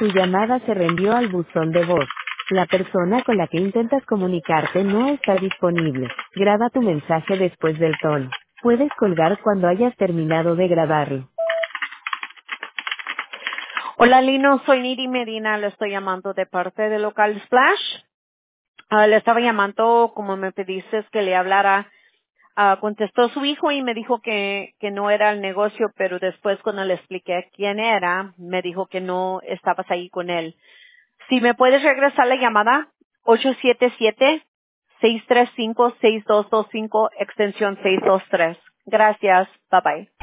Tu llamada se reenvió al buzón de voz. La persona con la que intentas comunicarte no está disponible. Graba tu mensaje después del tono. Puedes colgar cuando hayas terminado de grabarlo. Hola Lino, soy Niri Medina, le estoy llamando de parte de Local Splash. Le estaba llamando como me pediste que le hablara. Contestó su hijo y me dijo que no era el negocio, pero después cuando le expliqué quién era, me dijo que no estabas ahí con él. Si me puedes regresar la llamada, 877-635-6225, extensión 623. Gracias, bye bye.